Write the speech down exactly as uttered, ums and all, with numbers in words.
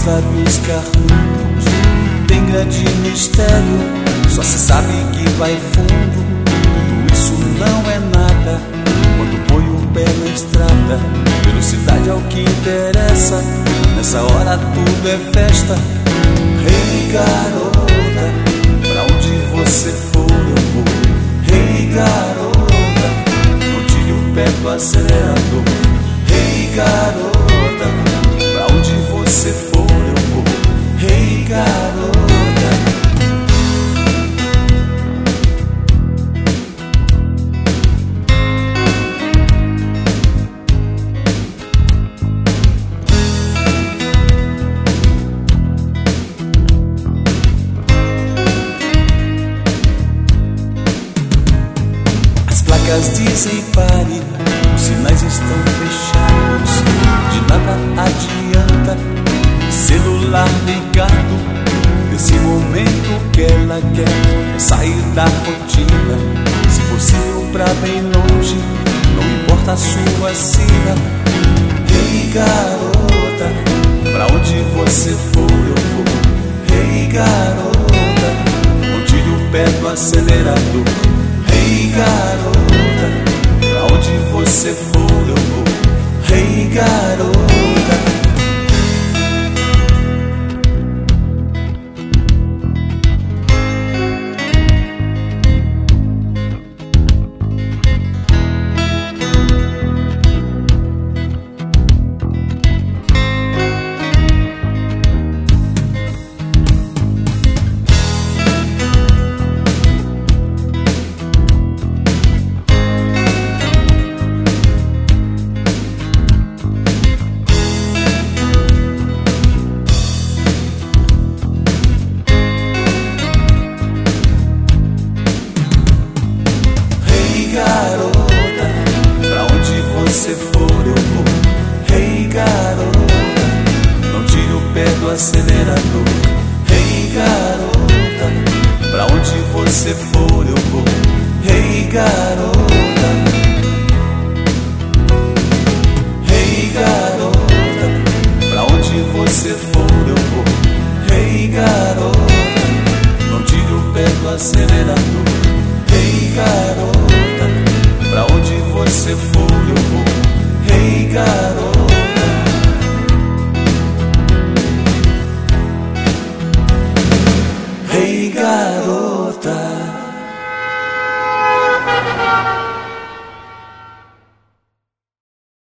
lábios carnudos tem grande mistério, só se sabe que vai fundo. Tudo isso não é nada quando põe o pé na estrada. Velocidade é o que interessa, nessa hora tudo é festa. Hey garota, pra onde você for eu vou. Hey garota, não tire o pé do acelerador. Hey garota, pra onde você for eu vou. Hey garota. As placas dizem pare, os sinais estão fechados, de nada adianta. Celular ligado, nesse momento que ela quer é sair da rotina, se possível pra bem longe, não importa a sua sina. Hey garota, pra onde você for eu vou. Hey garota, não tire o pé do acelerador. Hey garota, pra onde você for eu vou. Hey garota. Se for eu vou. Hey garota, não tire o pé do acelerador. Hey garota, pra onde você for eu vou. Hey garota. Hey garota, pra onde você for eu vou. Hey garota, não tire o pé do acelerador. Hey garota, pra onde você for eu vou. Hey garota. Hey garota.